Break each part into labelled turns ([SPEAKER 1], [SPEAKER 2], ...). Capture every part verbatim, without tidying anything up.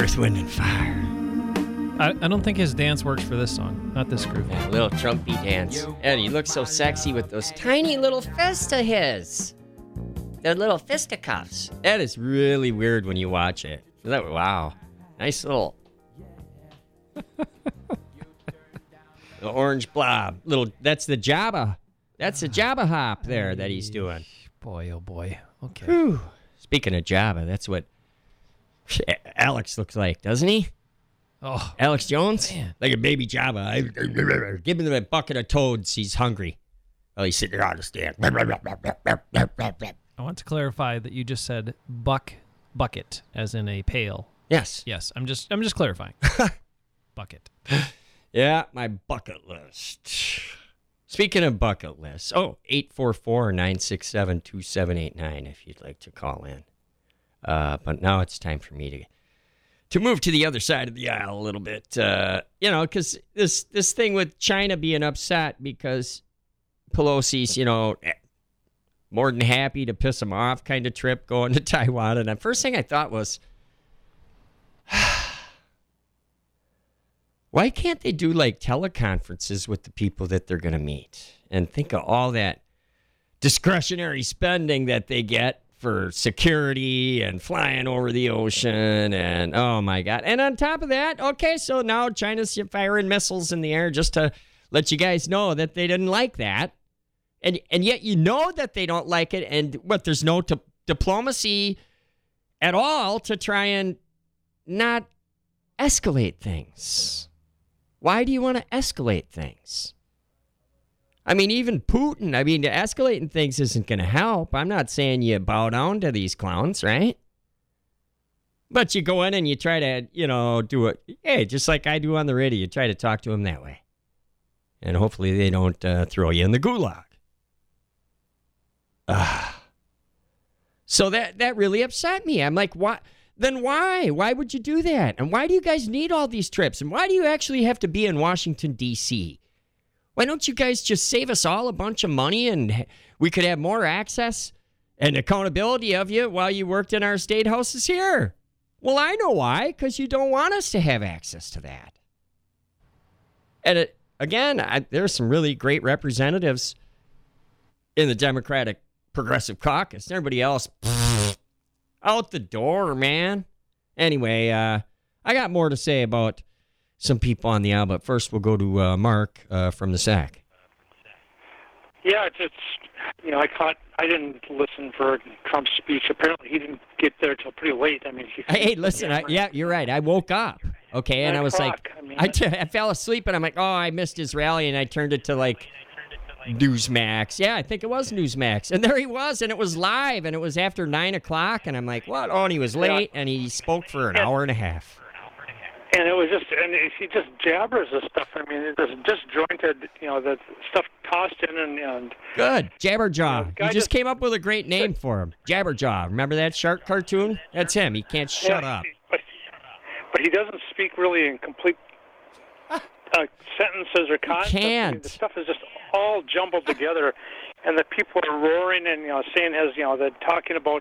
[SPEAKER 1] Earth, Wind, and Fire.
[SPEAKER 2] I, I don't think his dance works for this song. Not this groove.
[SPEAKER 1] That little Trumpy dance. And he looks so sexy with those tiny little fists of his. They're little fisticuffs. That is really weird when you watch it. That, wow. Nice little... the orange blob. Little. That's the Jabba. That's the Jabba hop there that he's doing.
[SPEAKER 2] Boy, oh boy. Okay.
[SPEAKER 1] Whew. Speaking of Jabba, that's what Alex looks like, doesn't he?
[SPEAKER 2] Oh,
[SPEAKER 1] Alex Jones?
[SPEAKER 2] man.
[SPEAKER 1] Like a baby Jabba. I, give him a bucket of toads. He's hungry. Well, he's sitting there on the stand.
[SPEAKER 2] I want to clarify that you just said buck bucket, as in a pail.
[SPEAKER 1] Yes.
[SPEAKER 2] Yes, I'm just I'm just clarifying. Bucket.
[SPEAKER 1] Yeah, my bucket list. Speaking of bucket lists, oh, eight four four, nine six seven, two seven eight nine if you'd like to call in. Uh, but now it's time for me to to move to the other side of the aisle a little bit. Uh, you know, because this, this thing with China being upset because Pelosi's, you know, more than happy to piss him off kind of trip going to Taiwan. And the first thing I thought was, why can't they do like teleconferences with the people that they're going to meet and think of all that discretionary spending that they get for security and flying over the ocean and oh my God. And on top of that, okay, so now China's firing missiles in the air just to let you guys know that they didn't like that. And and yet you know that they don't like it, and what, there's no t- diplomacy at all to try and not escalate things. Why do you want to escalate things? I mean, even Putin, I mean, escalating things isn't going to help. I'm not saying you bow down to these clowns, right? But you go in and you try to, you know, do it, hey, just like I do on the radio, you try to talk to them that way. And hopefully they don't uh, throw you in the gulag. Uh, so that, that really upset me. I'm like, what? Then why? Why would you do that? And why do you guys need all these trips? And why do you actually have to be in Washington, D C? Why don't you guys just save us all a bunch of money and we could have more access and accountability of you while you worked in our state houses here? Well, I know why, because you don't want us to have access to that. And it, again, I, there's some really great representatives in the Democratic Progressive Caucus. Everybody else, pfft, out the door, man. Anyway, uh, I got more to say about some people on the aisle, but first we'll go to uh, Mark uh, from the S A C.
[SPEAKER 3] Yeah, it's, it's, you know, I caught, I didn't listen for Trump's speech. Apparently he didn't get there till pretty late. I mean, he,
[SPEAKER 1] hey, listen, I, yeah, you're right. I woke up, okay, and I was like,
[SPEAKER 3] I, mean,
[SPEAKER 1] I, t- I fell asleep, and I'm like, oh, I missed his rally, and I turned it to like Newsmax. Yeah, I think it was Newsmax, and there he was, and it was live, and it was after nine o'clock, and I'm like, what? Oh, and he was late, and he spoke for an hour and a half.
[SPEAKER 3] And it was just, and he just jabbers this stuff. I mean, it's disjointed, you know, the stuff tossed in and. and
[SPEAKER 1] Good. Jabberjaw.
[SPEAKER 3] You know,
[SPEAKER 1] he just came up with a great name for him. Jabberjaw. Remember that shark cartoon? That's him. He can't shut
[SPEAKER 3] yeah,
[SPEAKER 1] up.
[SPEAKER 3] But, but he doesn't speak really in complete uh, sentences or concepts.
[SPEAKER 1] Can't.
[SPEAKER 3] I mean, the stuff is just all jumbled together, and the people are roaring and, you know, saying, has, you know, they're talking about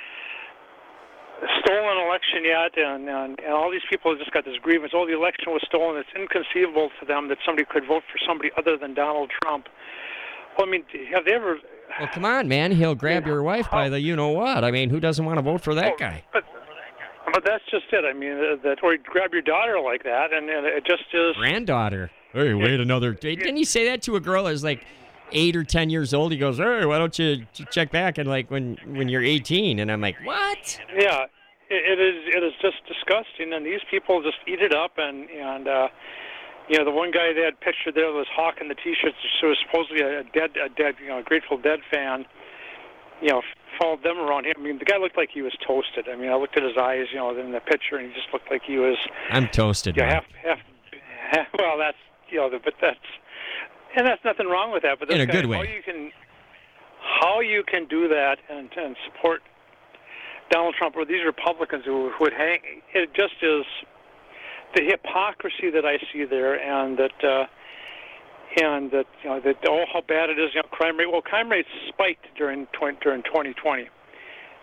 [SPEAKER 3] stolen election yet, and, and and all these people have just got this grievance. Oh, the election was stolen. It's inconceivable to them that somebody could vote for somebody other than Donald Trump. Well, I mean, have they ever...
[SPEAKER 1] Well, come on, man. He'll grab your wife by the you-know-what. I mean, who doesn't want to vote for that
[SPEAKER 3] oh,
[SPEAKER 1] guy?
[SPEAKER 3] But, but that's just it. I mean, uh, that or he'd grab your daughter like that, and, and it just is...
[SPEAKER 1] Granddaughter. Hey, wait another... Didn't he say that to a girl that was like eight or ten years old? He goes, hey, why don't you check back and like when, when you're eighteen? And I'm like, what?
[SPEAKER 3] Yeah. It is it is just disgusting, and these people just eat it up. And and uh, you know, the one guy they had pictured there was hawking the T-shirts, so was supposedly a dead a dead you know Grateful Dead fan. You know, followed them around him. I mean, the guy looked like he was toasted. I mean, I looked at his eyes, you know, in the picture, and he just looked like he was.
[SPEAKER 1] I'm toasted.
[SPEAKER 3] Yeah, half, half half. Well, that's you know, but that's and that's nothing wrong with that. But this
[SPEAKER 1] in a
[SPEAKER 3] guy,
[SPEAKER 1] good way.
[SPEAKER 3] How you can how you can do that and and support Donald Trump or these Republicans who would hang, it just is the hypocrisy that I see there, and that uh, and that you know that oh how bad it is, you know, crime rate. Well, crime rates spiked during during twenty twenty,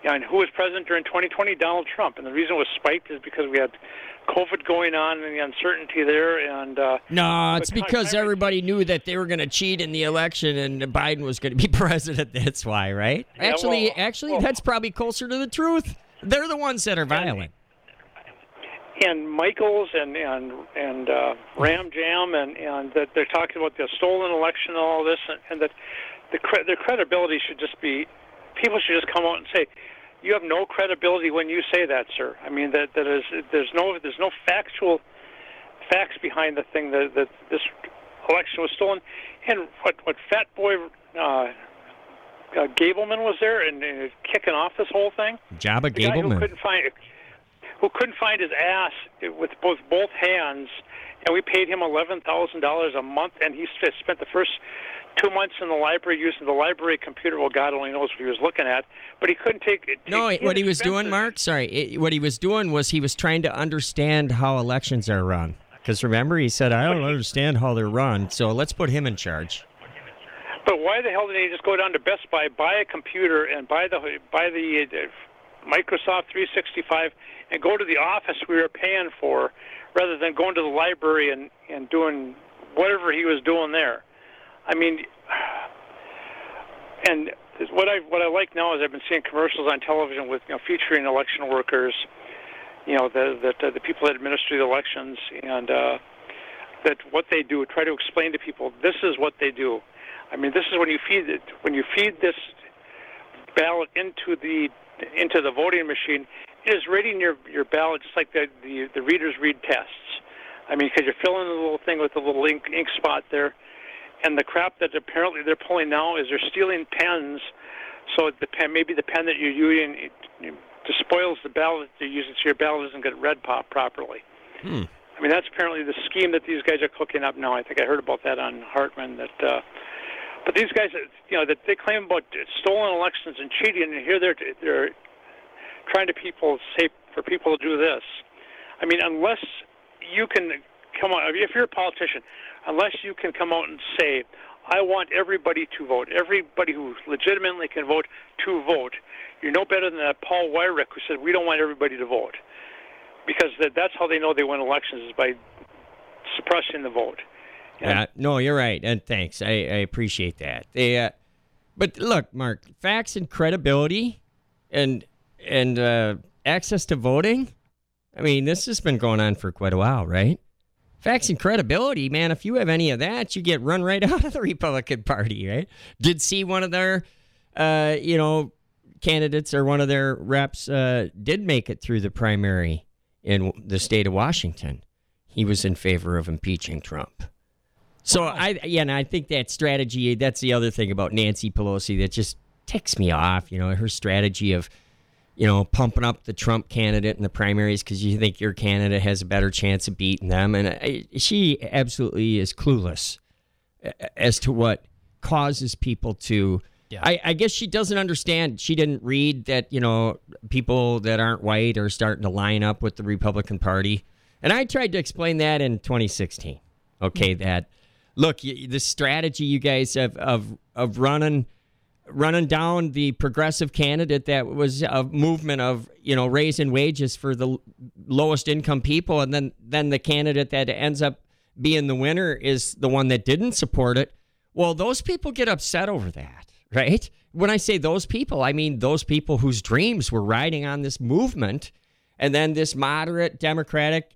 [SPEAKER 3] And who was president during twenty twenty? Donald Trump. And the reason it was spiked is because we had COVID going on and the uncertainty there. And uh,
[SPEAKER 1] no, it's because everybody knew that they were going to cheat in the election and Biden was going to be president. That's why, right?
[SPEAKER 3] Yeah,
[SPEAKER 1] actually,
[SPEAKER 3] well,
[SPEAKER 1] actually,
[SPEAKER 3] well,
[SPEAKER 1] that's probably closer to the truth. They're the ones that are violent.
[SPEAKER 3] And, and Michaels and and and uh, Ram Jam and and that they're talking about the stolen election and all this, and, and that the cre- their credibility should just be. People should just come out and say, "You have no credibility when you say that, sir." I mean, that that is there's no there's no factual facts behind the thing that that this election was stolen. And what what Fat Boy uh, uh, Gableman was there and, and kicking off this whole thing.
[SPEAKER 1] Jabba
[SPEAKER 3] the guy
[SPEAKER 1] Gableman,
[SPEAKER 3] who couldn't find who couldn't find his ass with both both hands, and we paid him eleven thousand dollars a month, and he spent the first two months in the library using the library computer. Well, God only knows what he was looking at, but he couldn't take it.
[SPEAKER 1] No, what he was doing, Mark, sorry, it, what he was doing was he was trying to understand how elections are run. Because remember, he said, I don't understand how they're run, so let's put him in charge.
[SPEAKER 3] But why the hell didn't he just go down to Best Buy, buy a computer, and buy the buy the uh, Microsoft three sixty-five, and go to the office we were paying for, rather than going to the library and, and doing whatever he was doing there? I mean, and what I what I like now is I've been seeing commercials on television with you know featuring election workers, you know the the, the people that administer the elections, and uh, that what they do, try to explain to people this is what they do. I mean, this is when you feed it when you feed this ballot into the into the voting machine. It is reading your your ballot just like the the, the readers read tests. I mean, because you're filling the little thing with the little ink ink spot there. And the crap that apparently they're pulling now is they're stealing pens, so the pen, maybe the pen that you're using it, it despoils the ballot that you're using, so your ballot doesn't get read pop properly.
[SPEAKER 1] Hmm.
[SPEAKER 3] I mean, that's apparently the scheme that these guys are cooking up now. I think I heard about that on Hartman. That, uh, but these guys, you know, that they claim about stolen elections and cheating, and here they're they're trying to people say for people to do this. I mean, unless you can come on, if you're a politician. Unless you can come out and say, I want everybody to vote, everybody who legitimately can vote to vote, you're no better than that Paul Weyrich who said we don't want everybody to vote. Because that, that's how they know they win elections, is by suppressing the vote. And
[SPEAKER 1] yeah, no, you're right, and thanks. I, I appreciate that. They, uh, but look, Mark, facts and credibility and, and uh, access to voting, I mean, this has been going on for quite a while, right? Facts and credibility, man, if you have any of that, you get run right out of the Republican Party, right? Did see one of their, uh, you know, candidates or one of their reps uh, did make it through the primary in the state of Washington. He was in favor of impeaching Trump. So, wow. I yeah, and I think that strategy, that's the other thing about Nancy Pelosi that just ticks me off, you know, her strategy of, you know, pumping up the Trump candidate in the primaries because you think your candidate has a better chance of beating them. And I, she absolutely is clueless as to what causes people to... Yeah. I, I guess she doesn't understand. She didn't read that, you know, people that aren't white are starting to line up with the Republican Party. And I tried to explain that in twenty sixteen. Okay, that, look, the strategy you guys have of of running... running down the progressive candidate that was a movement of, you know, raising wages for the lowest income people. And then, then the candidate that ends up being the winner is the one that didn't support it. Well, those people get upset over that, right? When I say those people, I mean those people whose dreams were riding on this movement. And then this moderate Democratic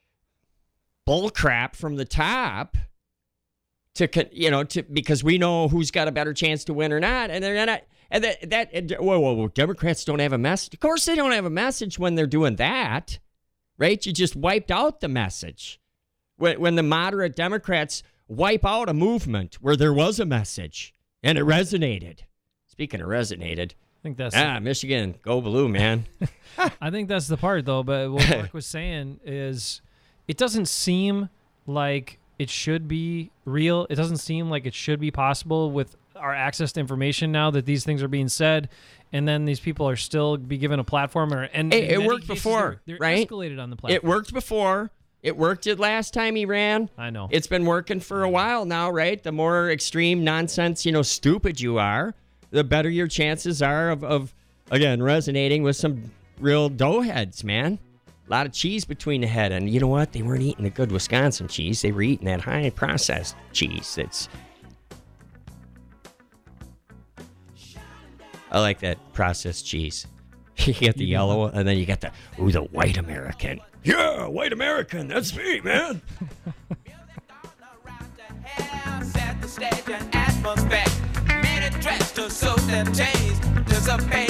[SPEAKER 1] bullcrap from the top to, you know, to, because we know who's got a better chance to win or not. And they're not, and that, that and, whoa, whoa, whoa, Democrats don't have a message. Of course they don't have a message when they're doing that, right? You just wiped out the message. When, when the moderate Democrats wipe out a movement where there was a message and it resonated. Speaking of resonated.
[SPEAKER 2] I think that's
[SPEAKER 1] ah, Michigan, go blue, man.
[SPEAKER 2] I think that's the part, though. But what Mark was saying is it doesn't seem like it should be real. It doesn't seem like it should be possible with our access to information now that these things are being said, and then these people are still be given a platform. Or and
[SPEAKER 1] it, it worked before,
[SPEAKER 2] they're, they're
[SPEAKER 1] right?
[SPEAKER 2] Escalated on the platform.
[SPEAKER 1] It worked before. It worked it last time he ran.
[SPEAKER 2] I know.
[SPEAKER 1] It's been working for a while now, right? The more extreme nonsense, you know, stupid you are, the better your chances are of, of again, resonating with some real dough heads, man. A lot of cheese between the head. And you know what? They weren't eating the good Wisconsin cheese. They were eating that high processed cheese. That's. I like that processed cheese. You get the yellow, and then you get the, ooh, the white American. Yeah, white American. That's me, man.
[SPEAKER 4] Set the stage and atmosphere. Made a dress to suit them chains. Dissipate